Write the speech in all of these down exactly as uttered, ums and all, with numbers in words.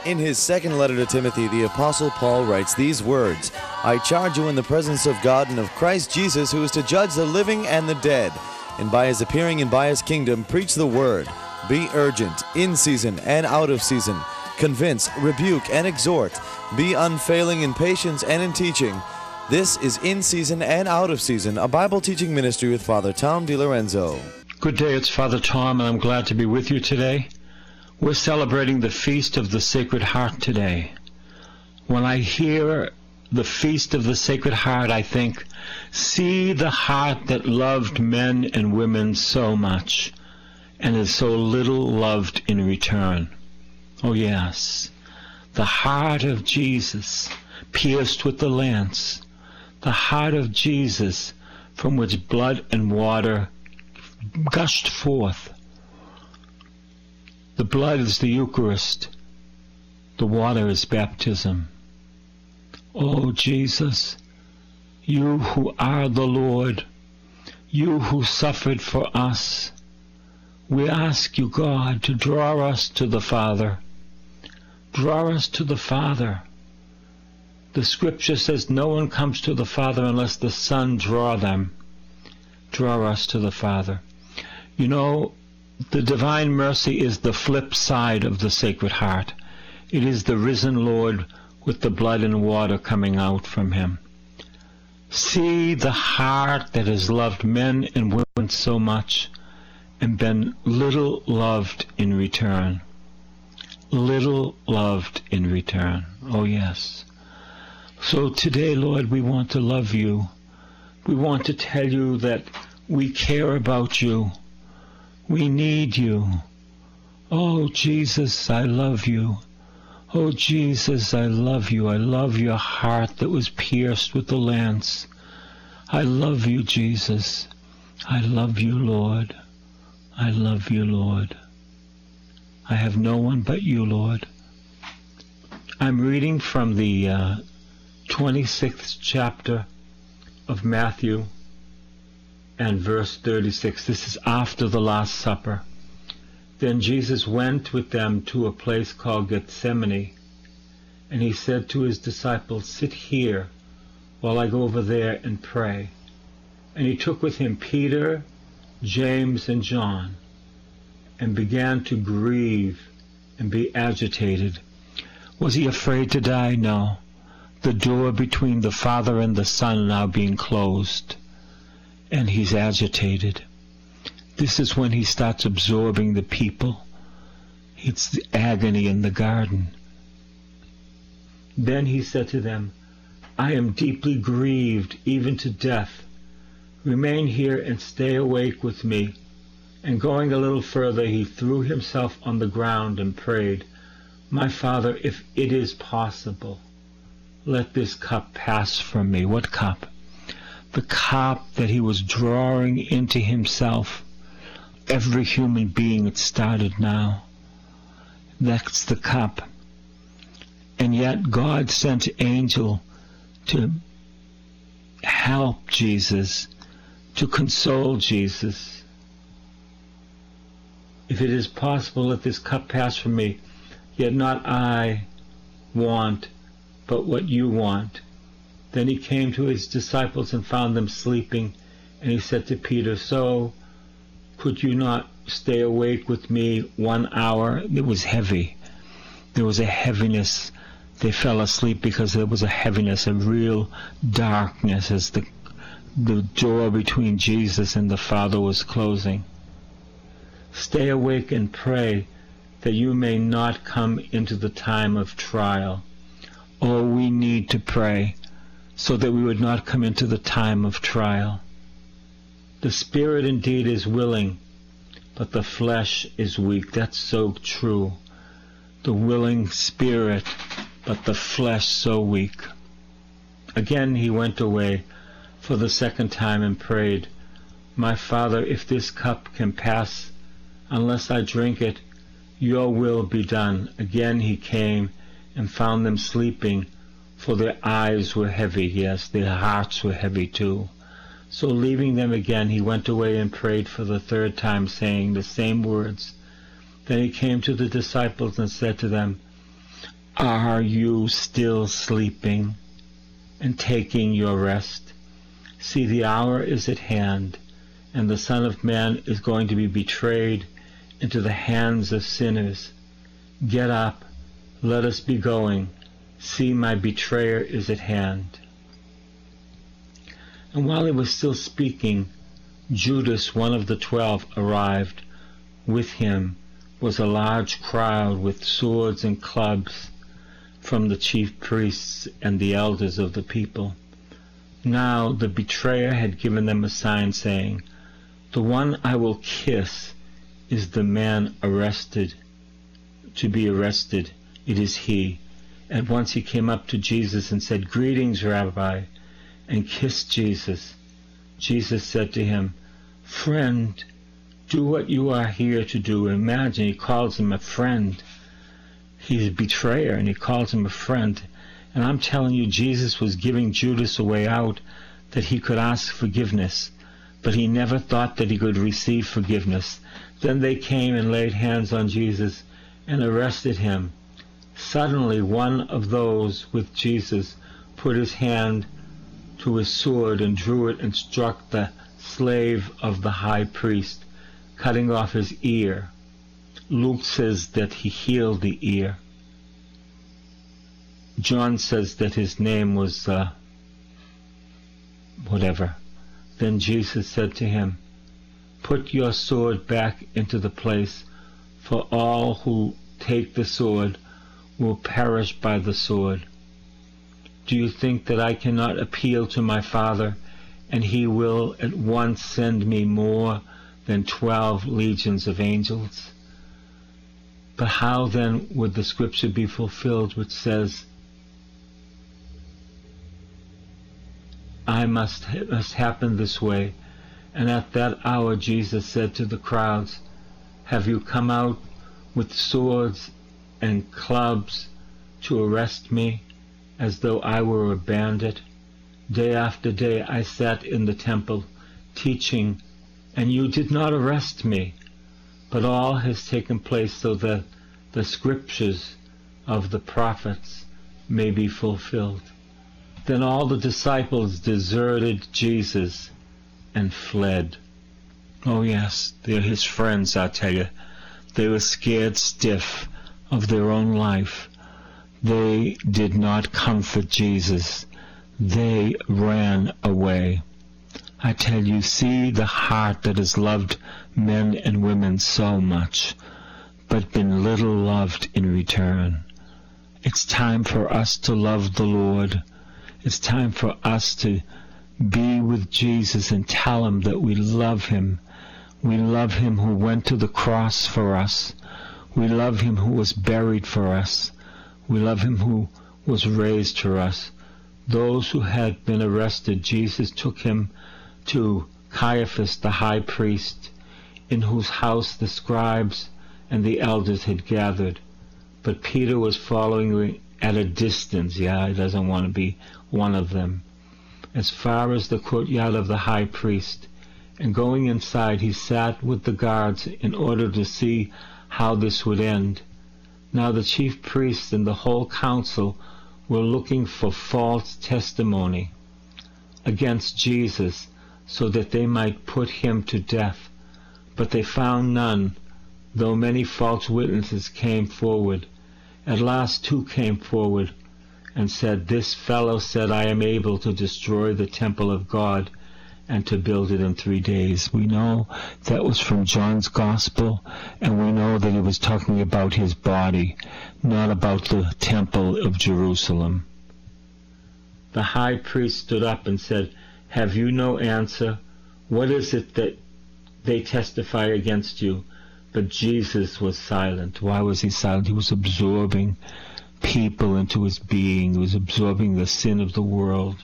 In his second letter to Timothy, the Apostle Paul writes these words, I charge you in the presence of God and of Christ Jesus, who is to judge the living and the dead, and by his appearing and by his kingdom, preach the word. Be urgent, in season and out of season. Convince, rebuke, and exhort. Be unfailing in patience and in teaching. This is In Season and Out of Season, a Bible teaching ministry with Father Tom DiLorenzo. Good day, it's Father Tom, and I'm glad to be with you today. We're celebrating the Feast of the Sacred Heart today. When I hear the Feast of the Sacred Heart, I think, see the heart that loved men and women so much, and is so little loved in return. Oh yes, the heart of Jesus, pierced with the lance, the heart of Jesus from which blood and water gushed forth. The blood is the Eucharist. The water is baptism. Oh, Jesus, you who are the Lord, you who suffered for us, we ask you, God, to draw us to the Father. Draw us to the Father. The Scripture says no one comes to the Father unless the Son draw them. Draw us to the Father. You know, the divine mercy is the flip side of the Sacred Heart. It is the risen Lord with the blood and water coming out from him. See the heart that has loved men and women so much and been little loved in return. Little loved in return. Oh yes. So today, Lord, we want to love you. We want to tell you that we care about you. We need you. Oh, Jesus, I love you. Oh, Jesus, I love you. I love your heart that was pierced with the lance. I love you, Jesus. I love you, Lord. I love you, Lord. I have no one but you, Lord. I'm reading from the uh, twenty-sixth chapter of Matthew, and verse thirty-six. This is after the Last Supper. Then Jesus went with them to a place called Gethsemane, and he said to his disciples, sit here while I go over there and pray. And he took with him Peter, James, and John, and began to grieve and be agitated. Was he afraid to die? No. The door between the Father and the Son now being closed, and he's agitated. This is when he starts absorbing the people. It's the agony in the garden. Then he said to them, I am deeply grieved, even to death. Remain here and stay awake with me. And going a little further, he threw himself on the ground and prayed, My Father, if it is possible, let this cup pass from me. What cup? The cup that he was drawing into himself. Every human being, it started now. That's the cup. And yet God sent an angel to help Jesus, to console Jesus. If it is possible, let this cup pass from me, yet not I want, but what you want. Then he came to his disciples and found them sleeping, and he said to Peter, So, could you not stay awake with me one hour? It was heavy. There was a heaviness. They fell asleep because there was a heaviness, a real darkness as the, the door between Jesus and the Father was closing. Stay awake and pray that you may not come into the time of trial. Oh, we need to pray so that we would not come into the time of trial. The spirit indeed is willing, but the flesh is weak. That's so true. The willing spirit, but the flesh so weak. Again he went away for the second time and prayed, My Father, if this cup can pass, unless I drink it, your will be done. Again he came and found them sleeping, for their eyes were heavy. Yes, their hearts were heavy too. So leaving them again, he went away and prayed for the third time, saying the same words. Then he came to the disciples and said to them, Are you still sleeping and taking your rest? See, the hour is at hand, and the Son of Man is going to be betrayed into the hands of sinners. Get up, let us be going. See, my betrayer is at hand. And while he was still speaking, Judas, one of the twelve, arrived. With him was a large crowd with swords and clubs from the chief priests and the elders of the people. Now the betrayer had given them a sign, saying, "The one I will kiss is the man arrested, to be arrested. It is he." At once he came up to Jesus and said, "Greetings, Rabbi," and kissed Jesus. Jesus said to him, "Friend, do what you are here to do." Imagine, he calls him a friend. He's a betrayer, and he calls him a friend. And I'm telling you, Jesus was giving Judas a way out, that he could ask forgiveness. But he never thought that he could receive forgiveness. Then they came and laid hands on Jesus and arrested him. Suddenly one of those with Jesus put his hand to his sword and drew it and struck the slave of the high priest, cutting off his ear. Luke says that he healed the ear. John says that his name was uh, whatever. Then Jesus said to him, "Put your sword back into the place, for all who take the sword will perish by the sword. Do you think that I cannot appeal to my Father, and he will at once send me more than twelve legions of angels?" But how then would the scripture be fulfilled which says, I must, it must happen this way? And at that hour Jesus said to the crowds, "Have you come out with swords and clubs to arrest me, as though I were a bandit? Day after day I sat in the temple, teaching, and you did not arrest me. But all has taken place so that the scriptures of the prophets may be fulfilled." Then all the disciples deserted Jesus and fled. Oh yes, they're his friends, I tell you. They were scared stiff of their own life. They did not comfort Jesus. They ran away. I tell you, see the heart that has loved men and women so much, but been little loved in return. It's time for us to love the Lord. It's time for us to be with Jesus and tell him that we love him. We love him who went to the cross for us. We love him who was buried for us. We love him who was raised for us. Those who had been arrested, Jesus took him to Caiaphas the high priest, in whose house the scribes and the elders had gathered. But Peter was following at a distance. Yeah, he doesn't want to be one of them. As far as the courtyard of the high priest. And going inside, he sat with the guards in order to see how this would end. Now the chief priests and the whole council were looking for false testimony against Jesus, so that they might put him to death. But they found none, though many false witnesses came forward. At last two came forward and said, "This fellow said, I am able to destroy the temple of God and to build it in three days." We know that was from John's Gospel, and we know that he was talking about his body, not about the temple of Jerusalem. The high priest stood up and said, "Have you no answer? What is it that they testify against you?" But Jesus was silent. Why was he silent? He was absorbing people into his being. He was absorbing the sin of the world.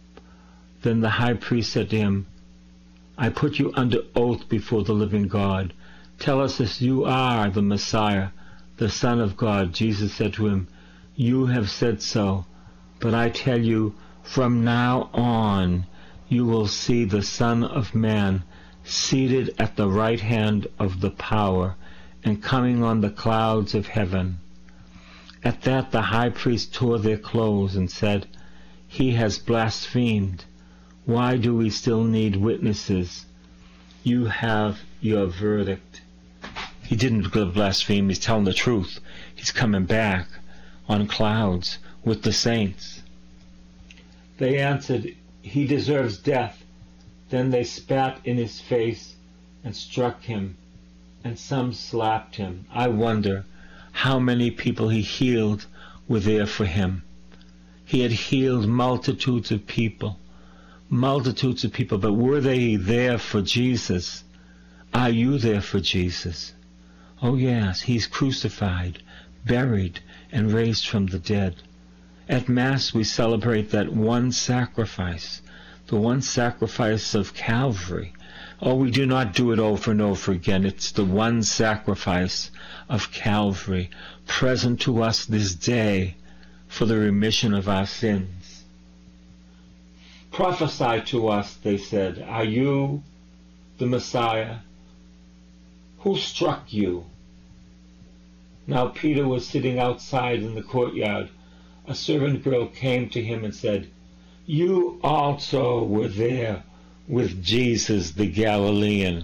Then the high priest said to him, "I put you under oath before the living God. Tell us if you are the Messiah, the Son of God." Jesus said to him, "You have said so. But I tell you, from now on you will see the Son of Man seated at the right hand of the power and coming on the clouds of heaven." At that the high priest tore their clothes and said, "He has blasphemed. Why do we still need witnesses? You have your verdict." He didn't blaspheme, he's telling the truth. He's coming back on clouds with the saints. They answered, "He deserves death." Then they spat in his face and struck him, and some slapped him. I wonder how many people he healed were there for him. He had healed multitudes of people, multitudes of people, but were they there for Jesus? Are you there for Jesus? Oh yes, he's crucified, buried, and raised from the dead. At Mass we celebrate that one sacrifice, the one sacrifice of Calvary. Oh, we do not do it over and over again. It's the one sacrifice of Calvary, present to us this day for the remission of our sins. "Prophesy to us," they said. "Are you the Messiah? Who struck you?" Now Peter was sitting outside in the courtyard. A servant girl came to him and said, "You also were there with Jesus the Galilean."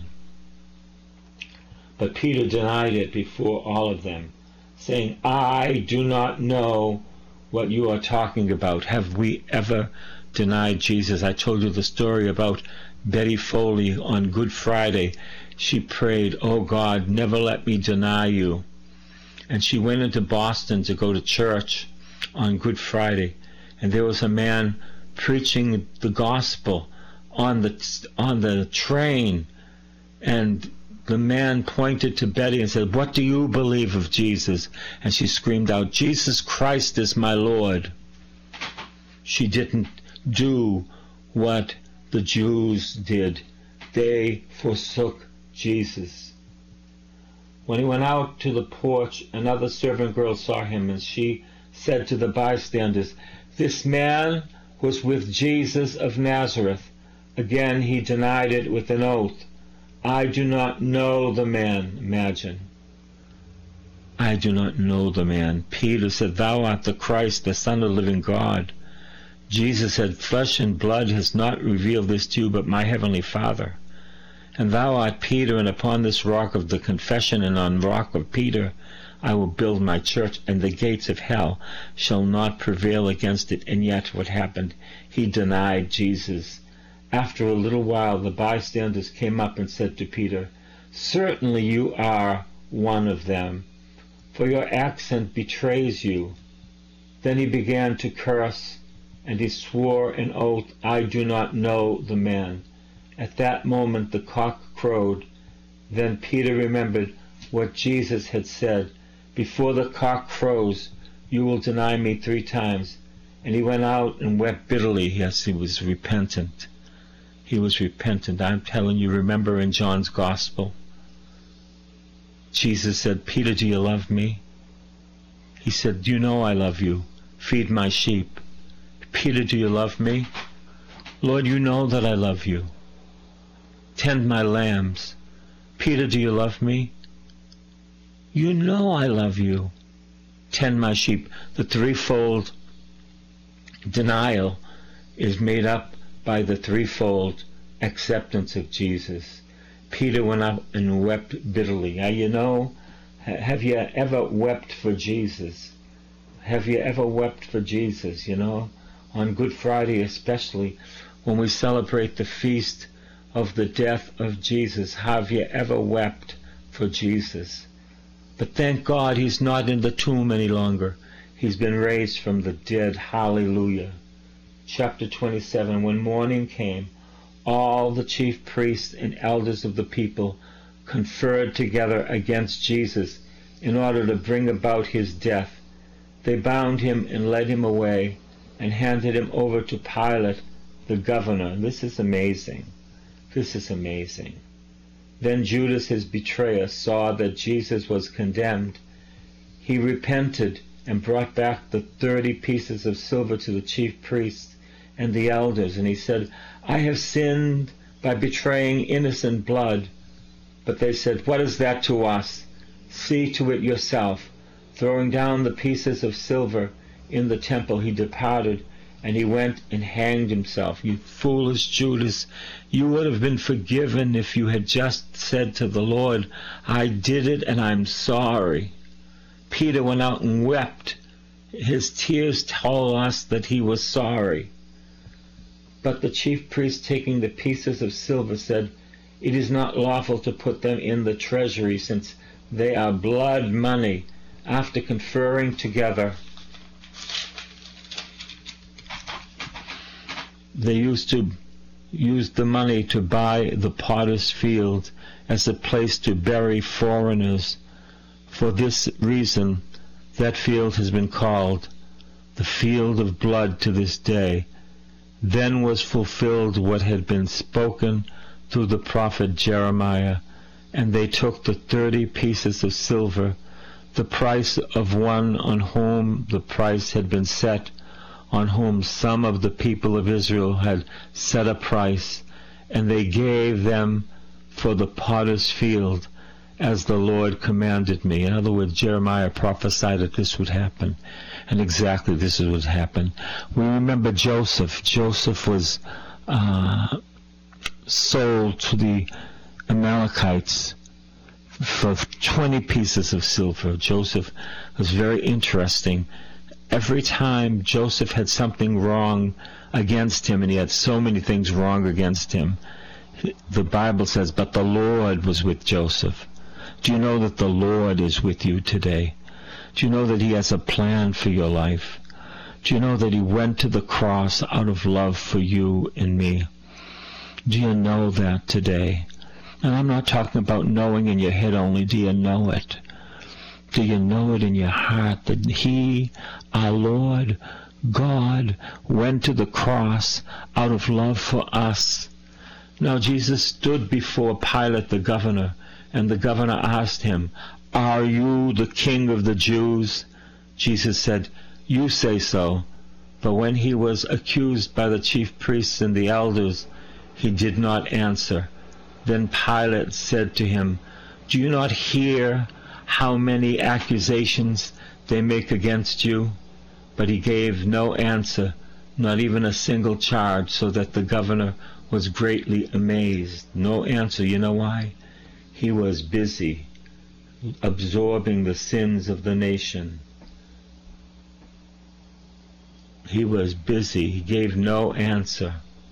But Peter denied it before all of them, saying, "I do not know what you are talking about." Have we ever denied Jesus? I told you the story about Betty Foley on Good Friday. She prayed, "Oh God, never let me deny you." And she went into Boston to go to church on Good Friday, and there was a man preaching the gospel on the on the train, and the man pointed to Betty and said, "What do you believe of Jesus?" And she screamed out, "Jesus Christ is my Lord." She didn't do what the Jews did. They forsook Jesus. When he went out to the porch, another servant girl saw him, and she said to the bystanders, "This man was with Jesus of Nazareth." Again he denied it with an oath. "I do not know the man." Imagine. I do not know the man. Peter said, "Thou art the Christ, the Son of the living God." Jesus said, "Flesh and blood has not revealed this to you, but my heavenly Father. And thou art Peter, and upon this rock of the confession and on the rock of Peter I will build my church, and the gates of hell shall not prevail against it." And yet what happened? He denied Jesus. After a little while the bystanders came up and said to Peter, "Certainly you are one of them, for your accent betrays you." Then he began to curse, and he swore an oath, "I do not know the man." At that moment the cock crowed. Then Peter remembered what Jesus had said, "Before the cock crows, you will deny me three times." And he went out and wept bitterly. Yes, he was repentant. He was repentant. I'm telling you, remember in John's Gospel, Jesus said, "Peter, do you love me?" He said, "You know I love you. Feed my sheep." "Peter, do you love me?" "Lord, you know that I love you. Tend my lambs." "Peter, do you love me?" "You know I love you. Tend my sheep." The threefold denial is made up by the threefold acceptance of Jesus. Peter went up and wept bitterly. Now, you know, have you ever wept for Jesus? Have you ever wept for Jesus, you know? On Good Friday especially, when we celebrate the feast of the death of Jesus, have you ever wept for Jesus? But thank God he's not in the tomb any longer. He's been raised from the dead. Hallelujah. Chapter twenty-seven. When morning came, all the chief priests and elders of the people conferred together against Jesus in order to bring about his death. They bound him and led him away and handed him over to Pilate, the governor. This is amazing. This is amazing. Then Judas, his betrayer, saw that Jesus was condemned. He repented and brought back the thirty pieces of silver to the chief priests and the elders, and he said, "I have sinned by betraying innocent blood." But they said, "What is that to us? See to it yourself." Throwing down the pieces of silver in the temple, he departed, and he went and hanged himself. You foolish Judas, you would have been forgiven if you had just said to the Lord, I did it and I'm sorry. Peter went out and wept. His tears told us that he was sorry. But the chief priest, taking the pieces of silver, said, It is not lawful to put them in the treasury, since they are blood money. After conferring together, they used to use the money to buy the potter's field as a place to bury foreigners. For this reason, that field has been called the field of blood to this day. Then was fulfilled what had been spoken through the prophet Jeremiah, and they took the thirty pieces of silver, the price of one on whom the price had been set, on whom some of the people of Israel had set a price, and they gave them for the potter's field, as the Lord commanded me. In other words, Jeremiah prophesied that this would happen, and exactly this is what happened. We remember Joseph. Joseph was uh, sold to the Amalekites for twenty pieces of silver. Joseph was very interesting. Every time Joseph had something wrong against him, and he had so many things wrong against him, the Bible says, but the Lord was with Joseph. Do you know that the Lord is with you today? Do you know that he has a plan for your life? Do you know that he went to the cross out of love for you and me? Do you know that today? And I'm not talking about knowing in your head only. Do you know it? Do you know it in your heart that he, our Lord God, went to the cross out of love for us? Now Jesus stood before Pilate the governor, and the governor asked him, Are you the king of the Jews? Jesus said, You say so. But when he was accused by the chief priests and the elders, he did not answer. Then Pilate said to him, Do you not hear how many accusations they make against you? But he gave no answer, not even a single charge, so that the governor was greatly amazed. No answer. You know why? He was busy absorbing the sins of the nation. He was busy. He gave no answer.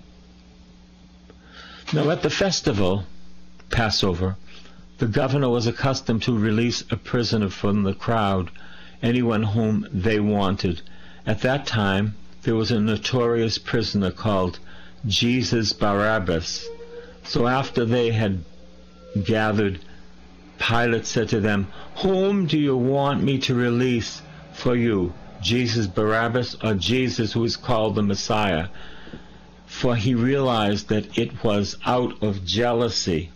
Now at the festival, Passover, the governor was accustomed to release a prisoner from the crowd, anyone whom they wanted. At that time, there was a notorious prisoner called Jesus Barabbas. So after they had gathered, Pilate said to them, Whom do you want me to release for you, Jesus Barabbas or Jesus who is called the Messiah? For he realized that it was out of jealousy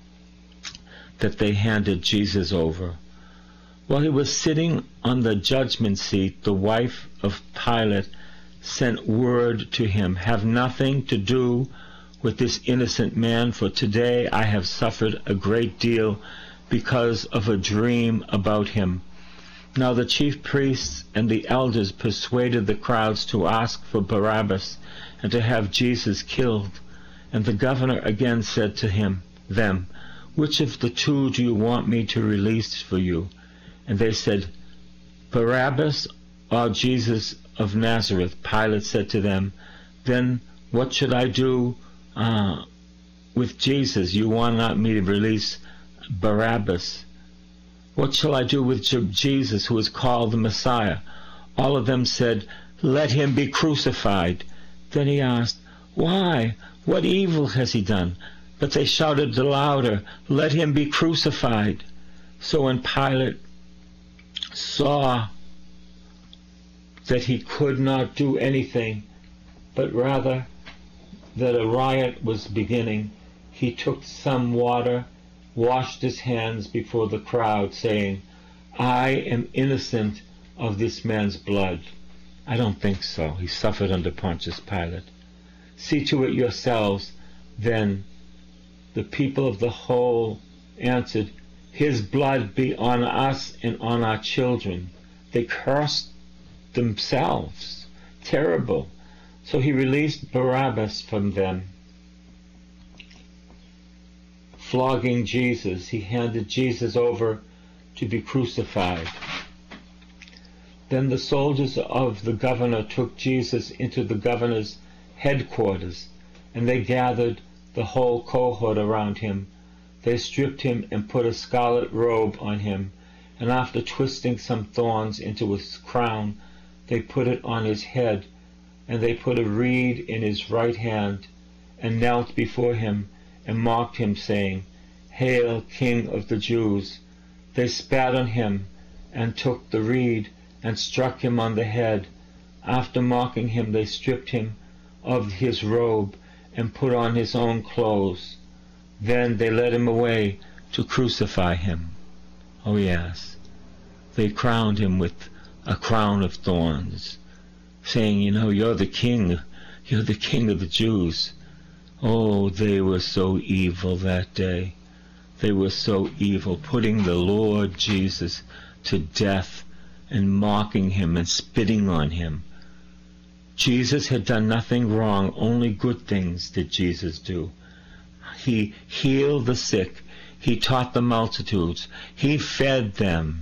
that they handed Jesus over. While he was sitting on the judgment seat, the wife of Pilate sent word to him, Have nothing to do with this innocent man, for today I have suffered a great deal because of a dream about him. Now the chief priests and the elders persuaded the crowds to ask for Barabbas and to have Jesus killed. And the governor again said to him, them, Which of the two do you want me to release for you? And they said, Barabbas or Jesus of Nazareth. Pilate said to them, Then what should I do uh, with Jesus? You want not me to release Barabbas. What shall I do with Jesus, who is called the Messiah? All of them said, Let him be crucified. Then he asked, Why? What evil has he done? But they shouted the louder, Let him be crucified. So when Pilate saw that he could not do anything, but rather that a riot was beginning, he took some water, washed his hands before the crowd, saying, I am innocent of this man's blood. I don't think so. He suffered under Pontius Pilate. See to it yourselves. Then the people of the whole answered, His blood be on us and on our children. they cursed themselves. Terrible. So he released Barabbas from them. Flogging Jesus, he handed Jesus over to be crucified. Then the soldiers of the governor took Jesus into the governor's headquarters, and they gathered the whole cohort around him. They stripped him and put a scarlet robe on him, and after twisting some thorns into his crown, they put it on his head, and they put a reed in his right hand, and knelt before him, and mocked him, saying, "Hail, King of the Jews!" They spat on him, and took the reed, and struck him on the head. After mocking him, they stripped him of his robe, and put on his own clothes. Then they led him away to crucify him. Oh yes, they crowned him with a crown of thorns, saying, you know, you're the king, you're the king of the Jews. Oh, they were so evil that day. They were so evil, putting the Lord Jesus to death and mocking him and spitting on him. Jesus had done nothing wrong, only good things did Jesus do. He healed the sick. He taught the multitudes. He fed them.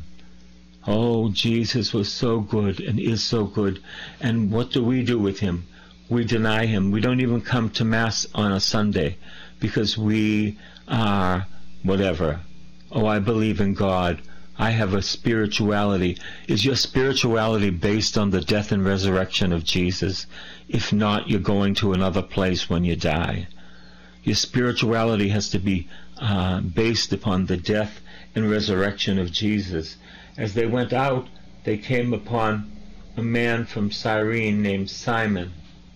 Oh, Jesus was so good and is so good. And what do we do with him? We deny him. We don't even come to Mass on a Sunday because we are whatever. Oh, I believe in God. I have a spirituality. Is your spirituality based on the death and resurrection of Jesus? If not, you're going to another place when you die. Your spirituality has to be uh, based upon the death and resurrection of Jesus. As they went out, they came upon a man from Cyrene named Simon.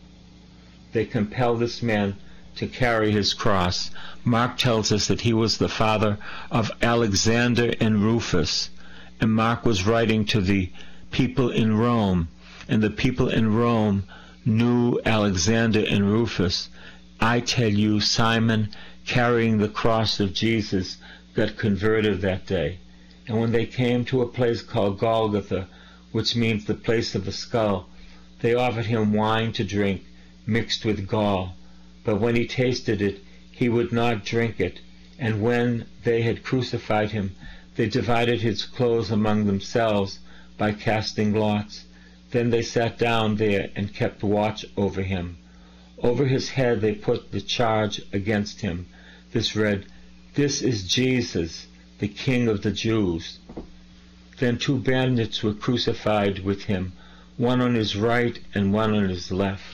They compelled this man to carry his cross. Mark tells us that he was the father of Alexander and Rufus. And Mark was writing to the people in Rome. And the people in Rome knew Alexander and Rufus. I tell you, Simon, carrying the cross of Jesus, got converted that day. And when they came to a place called Golgotha, which means the place of a skull, they offered him wine to drink, mixed with gall. But when he tasted it, he would not drink it. And when they had crucified him, they divided his clothes among themselves by casting lots. Then they sat down there and kept watch over him. Over his head they put the charge against him. This read, "This is Jesus, the King of the Jews." Then two bandits were crucified with him, one on his right and one on his left.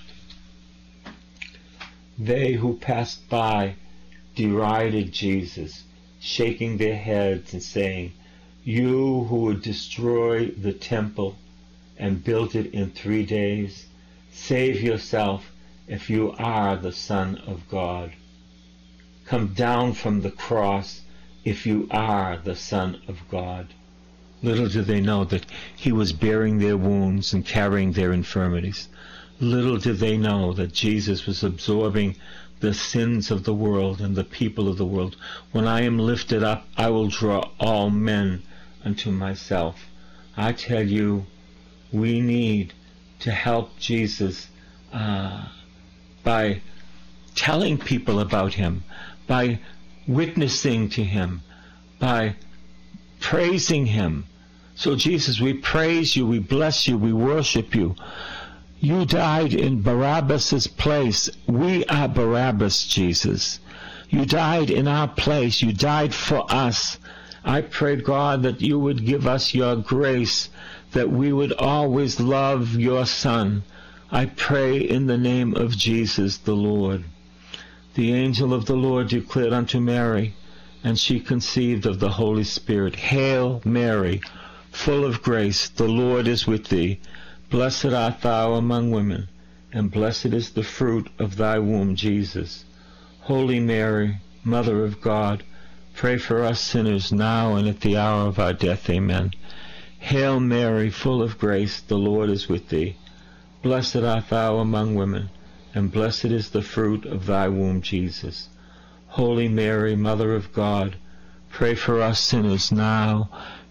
They who passed by derided Jesus, shaking their heads and saying, "You who would destroy the temple and build it in three days, save yourself if you are the Son of God. Come down from the cross if you are the Son of God." Little did they know that he was bearing their wounds and carrying their infirmities. Little did they know that Jesus was absorbing the sins of the world and the people of the world. When I am lifted up, I will draw all men unto myself. I tell you, we need to help Jesus uh, by telling people about him, by witnessing to him, by praising him. So Jesus, we praise you, we bless you, we worship you. You died in Barabbas' place. We are Barabbas, Jesus. You died in our place. You died for us. I pray, God, that you would give us your grace, that we would always love your Son. I pray in the name of Jesus the Lord. The angel of the Lord declared unto Mary, and she conceived of the Holy Spirit. Hail, Mary, full of grace, the Lord is with thee. Blessed art thou among women, and blessed is the fruit of thy womb, Jesus. Holy Mary, Mother of God, pray for us sinners now and at the hour of our death. Amen. Hail Mary, full of grace, the Lord is with thee. Blessed art thou among women, and blessed is the fruit of thy womb, Jesus. Holy Mary, Mother of God, pray for us sinners now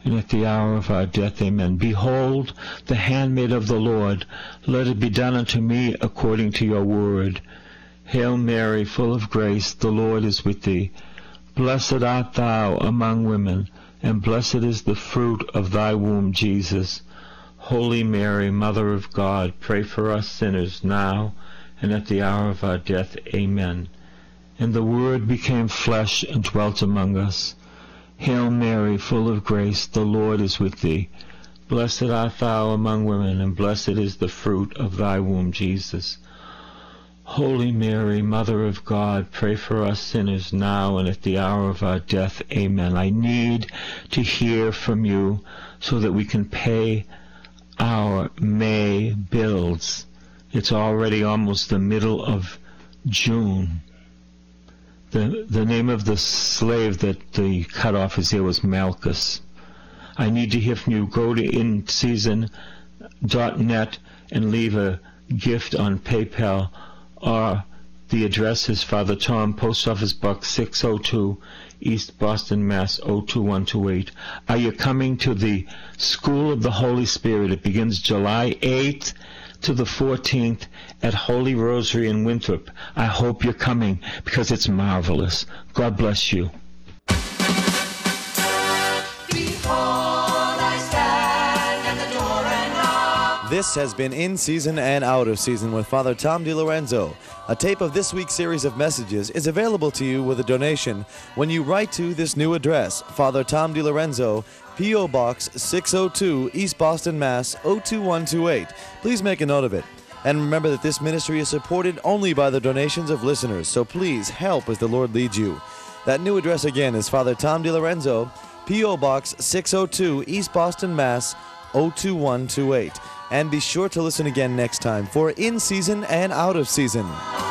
and at the hour of our death. Amen. Behold, the handmaid of the Lord, let it be done unto me according to your word. Hail Mary, full of grace, the Lord is with thee. Blessed art thou among women, and blessed is the fruit of thy womb, Jesus. Holy Mary, Mother of God, pray for us sinners now and at the hour of our death. Amen. And the Word became flesh and dwelt among us. Hail Mary, full of grace, the Lord is with thee. Blessed art thou among women, and blessed is the fruit of thy womb, Jesus. Holy Mary, Mother of God, pray for us sinners now and at the hour of our death. Amen. I need to hear from you so that we can pay our May bills. It's already almost the middle of June. The, the name of the slave that the cutoff is here was Malchus. I need to hear from you. Go to in season dot net and leave a gift on PayPal, or the address is Father Tom, Post Office Box six oh two, East Boston, Mass. oh two one two eight. Are you coming to the School of the Holy Spirit? It begins July eighth to the fourteenth at Holy Rosary in Winthrop. I hope you're coming because it's marvelous. God bless you. This has been In Season and Out of Season with Father Tom DiLorenzo. A tape of this week's series of messages is available to you with a donation when you write to this new address, Father Tom DiLorenzo, P O. Box six oh two, East Boston, Mass. oh two one two eight. Please make a note of it. And remember that this ministry is supported only by the donations of listeners, so please help as the Lord leads you. That new address again is Father Tom DiLorenzo, P O. Box six oh two, East Boston, Mass. oh two one two eight. And be sure to listen again next time for In Season and Out of Season.